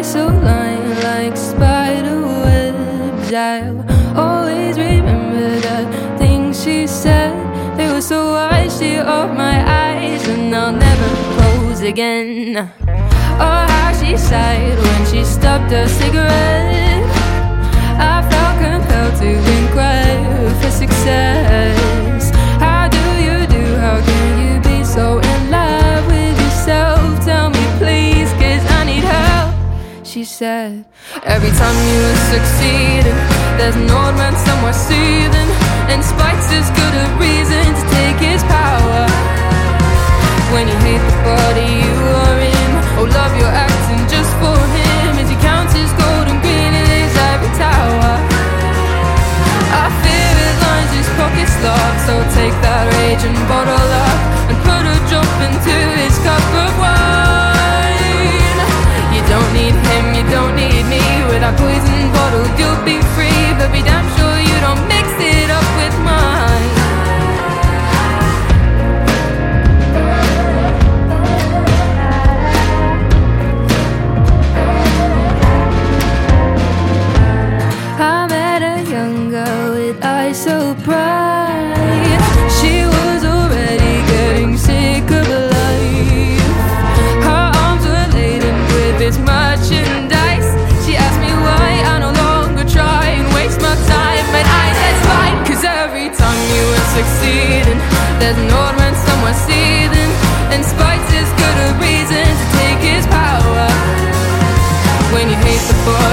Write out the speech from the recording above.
eyes so lined like spider webs. I'll always remember the things she said. They were so wide, she opened my eyes, and I'll never close again. Oh, how she sighed when she stopped her cigarette. I felt compelled to inquire for success. How do? How can you be so in love with yourself? Tell me please, 'cause I need help. She said, every time you are succeeding, there's an old man somewhere seething, and spite's as good a reason to take his power. When you hate the body you are in, oh love you're acting just for him, as he counts his gold and green in his ivory tower. I fear it lines his pockets locked, so take that rage and bottle up and put a drop into his cup of wine. You don't need him, you don't need me. With that poison bottle you'll be free, but be damn sure you don't mix it up with mine. I met a young girl with eyes so bright. She was already getting sick of life. Her arms were laden with this merchandise. She asked me why I no longer try and waste my time, and I said fine, 'cause every time you are succeeding, there's an old man somewhere seething, and spite's as good a reason to take his power. When you hate the boy